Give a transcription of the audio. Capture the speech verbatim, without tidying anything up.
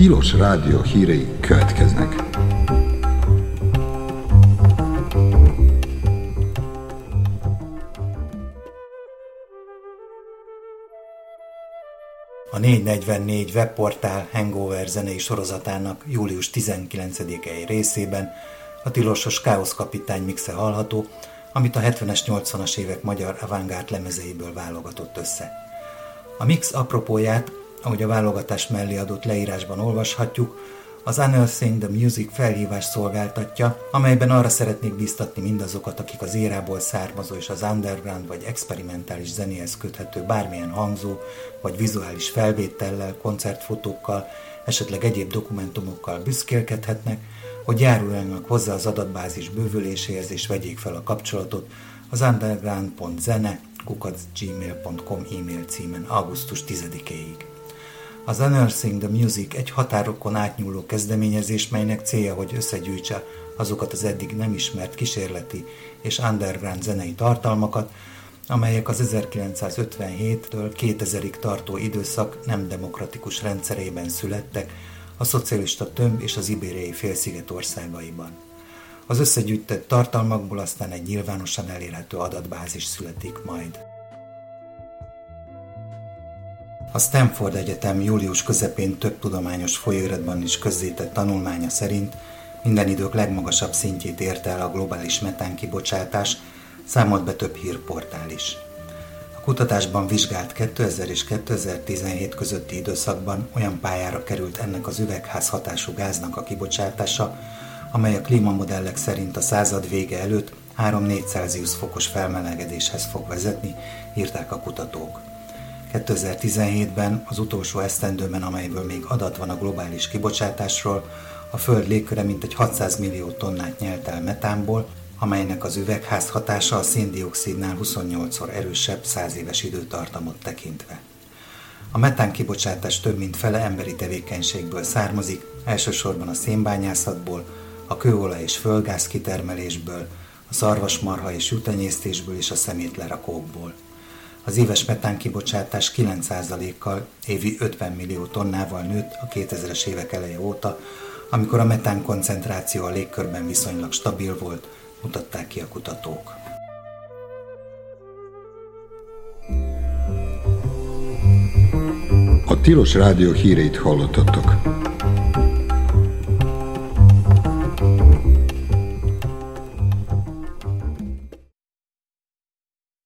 Tilos Rádió hírei következnek. A négyszáznegyvennégy webportál Hangover zenei sorozatának július tizenkilencedikei részében a Tilosos Káosz kapitány mixe hallható, amit a hetvenes, nyolcvanas évek magyar avantgárd lemezeiből válogatott össze. A mix apropóját, ahogy a válogatás mellé adott leírásban olvashatjuk, az Unearthing the Music felhívás szolgáltatja, amelyben arra szeretnék bíztatni mindazokat, akik az érából származó és az underground vagy experimentális zenéhez köthető bármilyen hangzó vagy vizuális felvétellel, koncertfotókkal, esetleg egyéb dokumentumokkal büszkélkedhetnek, hogy járuljanak hozzá az adatbázis bővüléséhez és vegyék fel a kapcsolatot az underground pont zene kukac gmail pont com e-mail címen augusztus tizedikéig. Az Unearthing the Music egy határokon átnyúló kezdeményezés, melynek célja, hogy összegyűjtse azokat az eddig nem ismert kísérleti és underground zenei tartalmakat, amelyek az ezerkilencszázötvenhéttől kétezerig tartó időszak nem demokratikus rendszerében születtek a szocialista tömb és az ibériai félsziget országaiban. Az összegyűjtött tartalmakból aztán egy nyilvánosan elérhető adatbázis születik majd. A Stanford Egyetem július közepén több tudományos folyóiratban is közzétett tanulmánya szerint minden idők legmagasabb szintjét érte el a globális metánkibocsátás, számolt be több hírportál is. A kutatásban vizsgált kétezer és kétezer-tizenhét közötti időszakban olyan pályára került ennek az üvegházhatású gáznak a kibocsátása, amely a klímamodellek szerint a század vége előtt három-négy Celsius fokos felmelegedéshez fog vezetni, írták a kutatók. kétezer-tizenhétben, az utolsó esztendőben, amelyből még adat van a globális kibocsátásról, a Föld légköre mintegy hatszáz millió tonnát nyelt el metánból, amelynek az üvegházhatása a szén-dioxidnál huszonnyolcszor erősebb száz éves időtartamot tekintve. A metán kibocsátás több mint fele emberi tevékenységből származik, elsősorban a szénbányászatból, a kőolaj és földgáz kitermelésből, a szarvasmarha és juhtenyésztésből és a szemétlerakókból. Az éves metánkibocsátás kilenc százalékkal, évi ötven millió tonnával nőtt a kétezres évek eleje óta, amikor a metán koncentráció a légkörben viszonylag stabil volt, mutatták ki a kutatók. A Tilos Rádió híreit hallottatok.